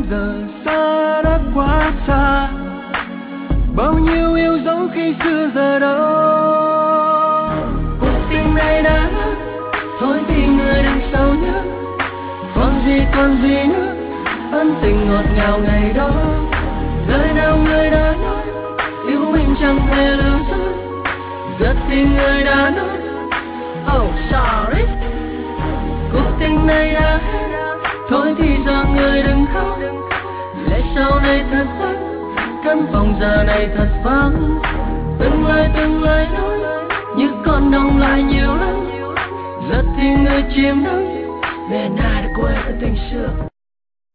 giờ xa đã quá xa, bao nhiêu yêu dấu khi xưa giờ đâu. Cuộc tình này đã thôi thì người đằng sau nhớ, còn gì nữa ân tình ngọt ngào ngày đó. Lời nào người đã nói yêu mình chẳng hề lừa dối, rất tình người đã nói oh sorry. Cuộc tình này đã hết, thôi thì giờ người đừng khóc, lẽ sau này thật vắng, căn phòng giờ này thật vắng. Từng lời nói như con đồng lại nhiều lắm, rất thì người chìm đắm, nên ai đã quên tình xưa.